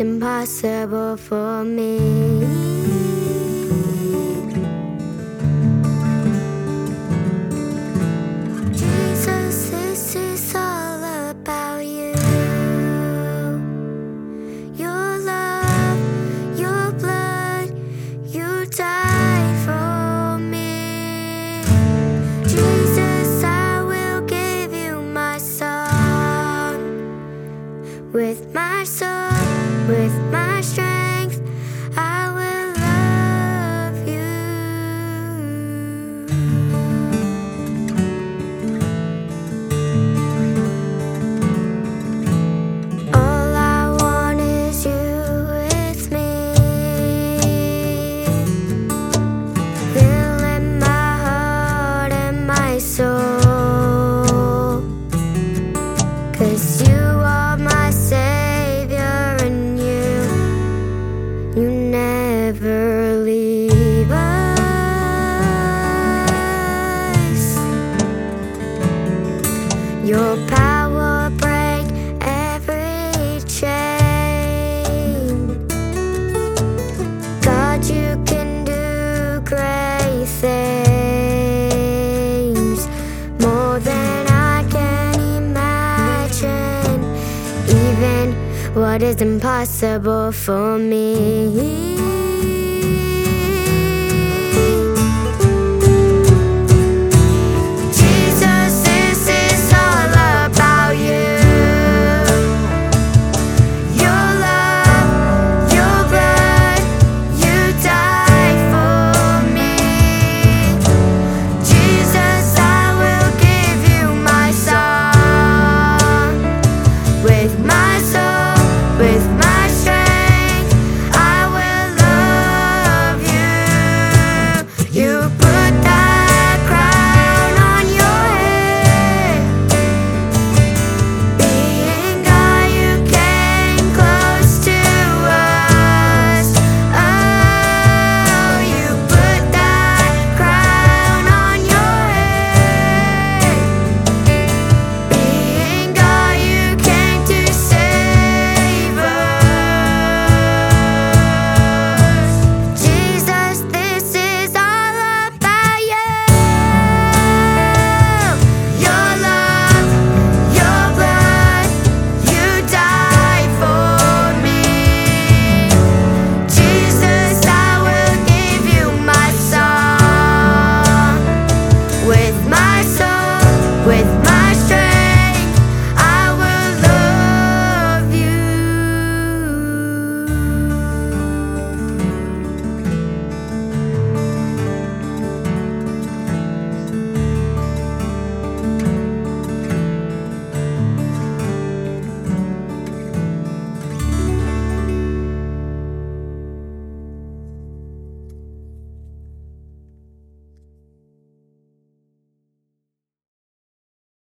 impossible for me. Jesus, this is all about you. Your love, your blood, you died for me. Jesus, I will give you my song. With my soul, with my strength, I will love you. All I want is you with me, filling my heart and my soul. 'Cause you are my Savior, and you never leave us. Your power break every chain. God, you can do great things, more than I can imagine. Even what is impossible for me.